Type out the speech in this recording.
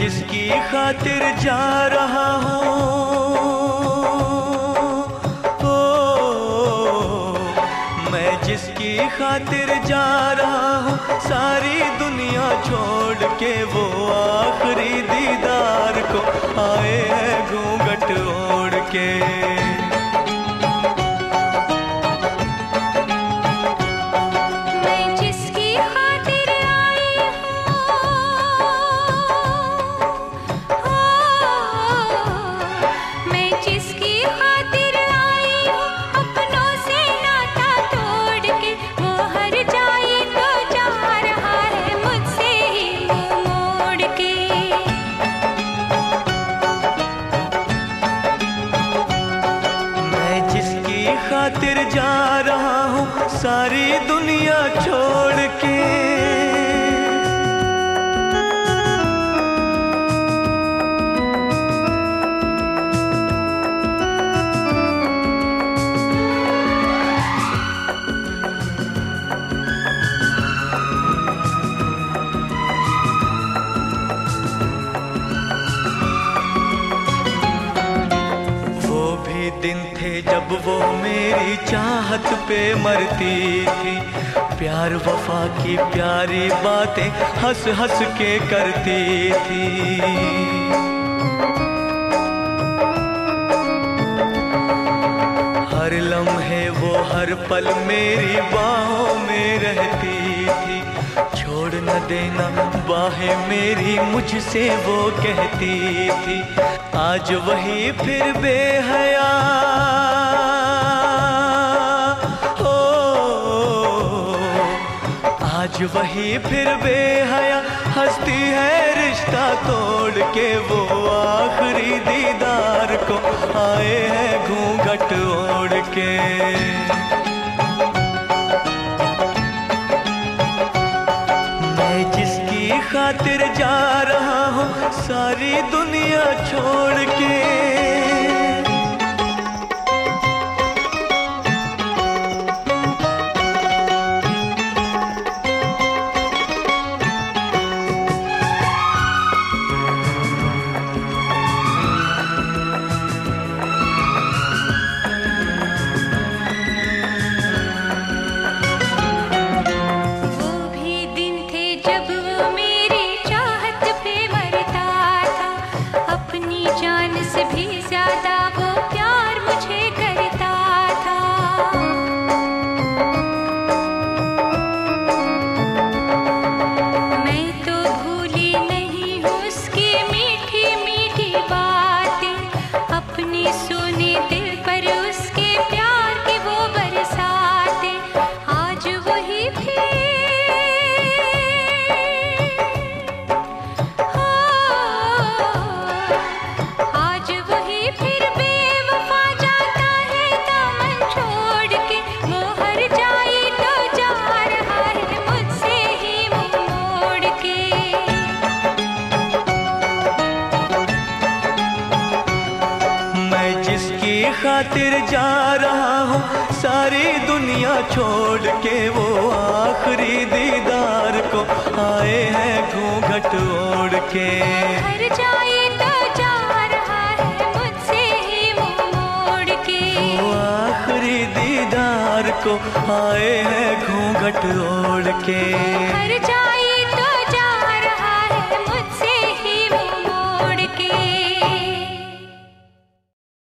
जिसकी खातिर जा रहा हूँ, मैं जिसकी खातिर जा रहा हूँ, सारी दुनिया छोड़ के वो आखिरी दीदार को आए हैं घूंघट ओढ़ के। खातिर जा रहा हूँ सारी दुनिया छोड़ के। दिन थे जब वो मेरी चाहत पे मरती थी, प्यार वफा की प्यारी बातें हंस हंस के करती थी। हर लम्हे वो हर पल मेरी बाहों में रहती थी, छोड़ न देना बाहें मेरी मुझसे वो कहती थी। आज वही फिर बेहया हो, आज वही फिर बेहया हंसती है रिश्ता तोड़ के, वो आखिरी दीदार को आए हैं घूंघट ओढ़ के। खातिर जा रहा हूँ सारी दुनिया छोड़ के। भी ज्यादा वो प्यार मुझे करता था। मैं तो भूली नहीं हूँ उसकी मीठी मीठी बातें, अपने सोने दिल पर उसके प्यार की वो बरसातें। आज वही फिर खातिर जा रहा हूँ सारी दुनिया छोड़ के, वो आखिरी दीदार को आए हैं घूंघट ओढ़ के। हर जाए तो जा रहा है मुझसे ही मुँह मोड़ के, वो आखिरी दीदार को आए हैं घूंघट ओढ़ के। हर